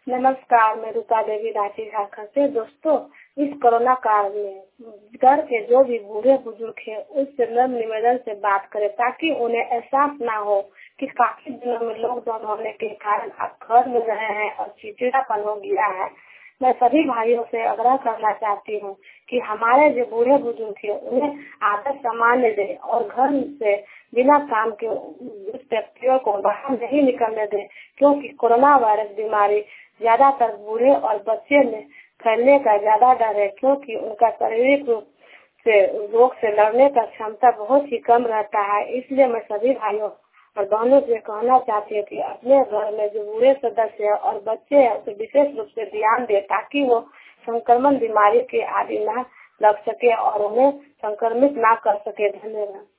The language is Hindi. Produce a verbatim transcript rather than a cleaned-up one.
नमस्कार, मैं रूपा देवी रांची झारखंड से। दोस्तों, इस कोरोना काल में घर के जो भी बूढ़े बुजुर्ग हैं उससे नम्र निवेदन से बात करें ताकि उन्हें एहसास ना हो कि काफी दिनों में लॉकडाउन होने के कारण आप घर में रहे हैं और चिड़चिड़ापन हो गया है। मैं सभी भाइयों से आग्रह करना चाहती हूँ कि हमारे जो बूढ़े बुजुर्ग हैं उन्हें आदर सामान्य दें और घर से बिना काम के उस व्यक्तियों को बाहर नहीं निकलने दें, क्योंकि कोरोना वायरस बीमारी ज्यादातर बूढ़े और बच्चे में फैलने का ज्यादा डर है, क्योंकि उनका शारीरिक रूप से रोग से लड़ने का क्षमता बहुत ही कम रहता है। इसलिए मैं सभी भाइयों और बहनों से कहना चाहती हूँ कि अपने घर में जो बूढ़े सदस्य है और बच्चे हैं उसे विशेष रूप से ध्यान दे ताकि वो संक्रमण बीमारी के आदि न लग सके और उन्हें संक्रमित ना कर सके। धन्यवाद।